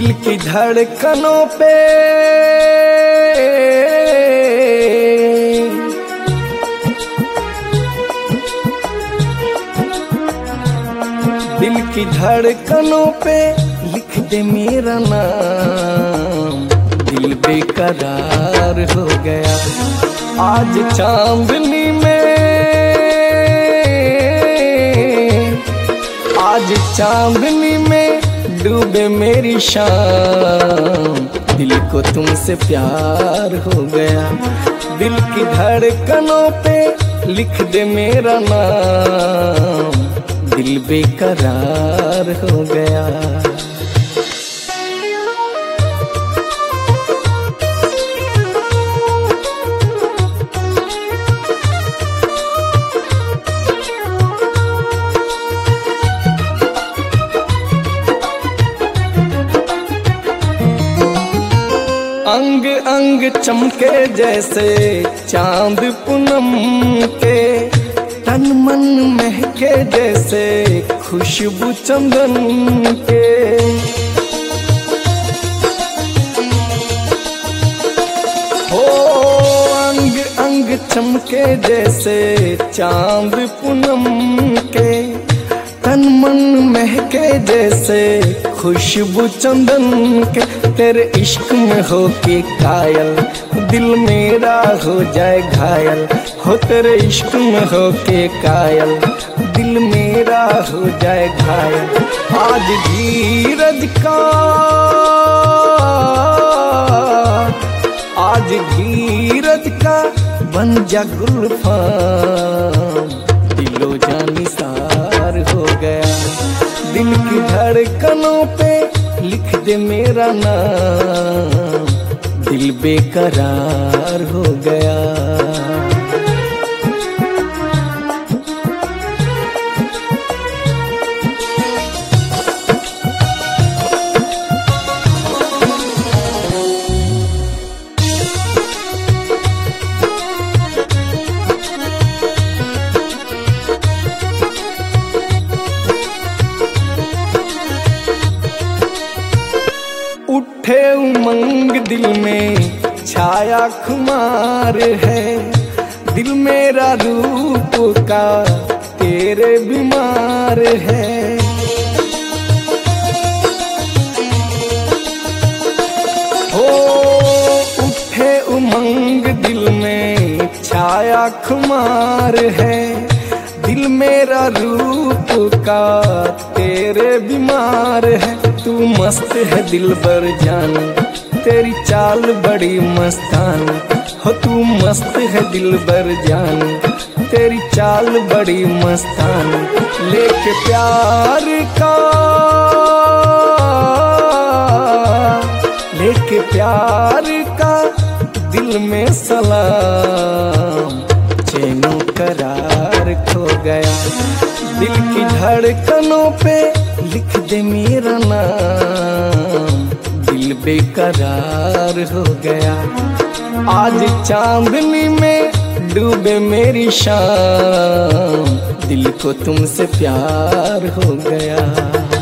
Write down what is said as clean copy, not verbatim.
दिल की धड़कनों पे दिल की धड़कनों पे लिख दे मेरा नाम। दिल बेकरार हो गया आज चांदनी में, आज चांदनी में डूबे मेरी शाम। दिल को तुमसे प्यार हो गया। दिल की धड़कनों पे लिख दे मेरा नाम। दिल बेकरार हो गया। अंग अंग चमके जैसे चांद पूनम के, तन मन महके जैसे खुशबू चंदन के। हो अंग अंग चमके जैसे चांद पूनम के, तन मन महके जैसे खुशबू चंदन के। तेरे इश्क में हो के कायल दिल मेरा हो जाए घायल। हो तेरे इश्क में हो के कायल दिल मेरा हो जाए घायल। आज धीरज का, आज धीरज का बन जा गुलफाम। दिलो जानी सार हो गया। दिल की धड़कनों पे लिख दे मेरा नाम। दिल बेकरार हो गया। उठे उमंग दिल में छाया खुमार है। दिल मेरा रूप का तेरे बीमार है। हो उठे उमंग दिल में छाया खुमार है। दिल मेरा रूप का तेरे बीमार है। तू मस्त है दिलबर जान, तेरी चाल बड़ी मस्तान। हो तू मस्त है दिलबर जान, तेरी चाल बड़ी मस्तान। लेके प्यार का, लेके प्यार का दिल में सलाम। चैनो करार खो गया। दिल की धड़कनों पे लिख दे मेरा नाम। दिल बेकरार हो गया आज चांदनी में डूबे मेरी शाम। दिल को तुमसे प्यार हो गया।